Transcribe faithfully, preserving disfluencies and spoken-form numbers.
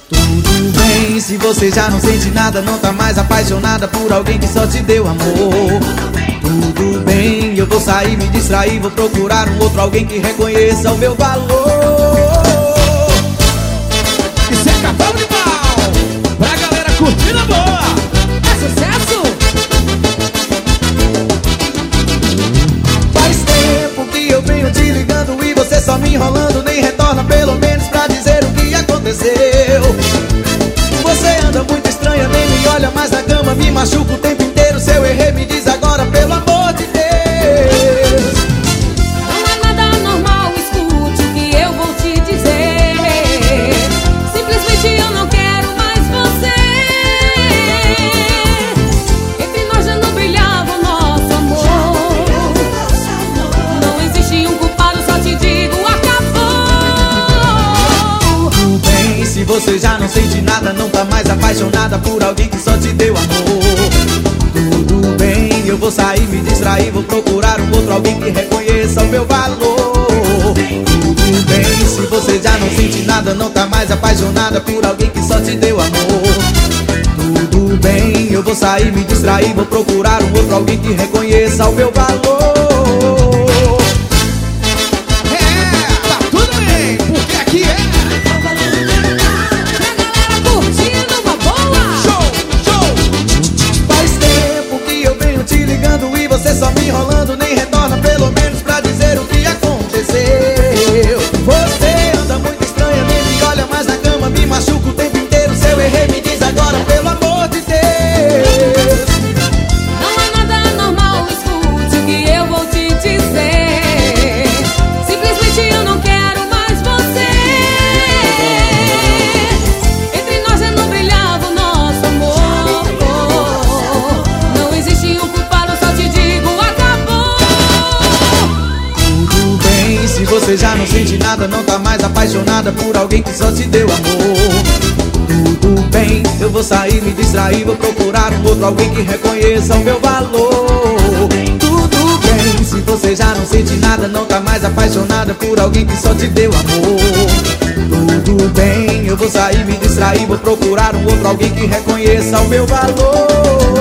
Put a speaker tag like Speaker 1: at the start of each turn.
Speaker 1: Tudo bem, se você já não sente nada, não tá mais apaixonada por alguém que só te deu amor. Tudo bem, eu vou sair, me distrair, vou procurar um outro alguém que reconheça o meu valor.
Speaker 2: Isso é cavalo de pau, pra galera curtir na boa.
Speaker 3: É sucesso!
Speaker 1: Faz tempo que eu venho te ligando e você só me enrolando, nem retorna pelo menos pra dizer o que aconteceu. Você anda muito estranha, nem me olha mais na cama, me machuca o tempo inteiro. Se eu errei, me diz agora, pelo amor de Deus.
Speaker 3: Não é nada normal, escute o que eu vou te dizer. Simplesmente eu não quero mais você. Entre nós já não brilhava o nosso amor. Não existe um culpado, só te digo, acabou.
Speaker 1: Tudo bem, se você já não sente nada, não tá mais apaixonada por alguém que só te deu amor. Tudo bem, eu vou sair, me distrair, vou procurar um outro alguém que reconheça o meu valor. Tudo bem, se você já não sente nada, não tá mais apaixonada por alguém que só te deu amor. Tudo bem, eu vou sair, me distrair, vou procurar um outro alguém que reconheça o meu valor.
Speaker 2: É, tá tudo bem, porque aqui é
Speaker 3: Pra galera curtindo uma boa.
Speaker 2: show, show.
Speaker 1: Faz tempo que eu venho te ligando e você só me enrolando, nem retorna pelo menos pra dizer o que aconteceu. Você anda muito estranha, nem me olha mais na cama, me machuca o tempo inteiro. Se eu errei, me diz agora, pelo amor de Deus.
Speaker 3: Não é nada normal, escute o que eu vou te dizer. Simplesmente eu não quero mais você. Entre nós já não brilhava o nosso amor. Não existe um culpado, só te digo, acabou.
Speaker 1: Tudo bem, se você já não sente nada, não tá mais apaixonada por alguém que só te deu amor. Tudo bem, eu vou sair, me distrair, vou procurar um outro alguém que reconheça o meu valor. Tudo bem, se você já não sente nada, não tá mais apaixonada por alguém que só te deu amor. Tudo bem, eu vou sair, me distrair, vou procurar um outro alguém que reconheça o meu valor.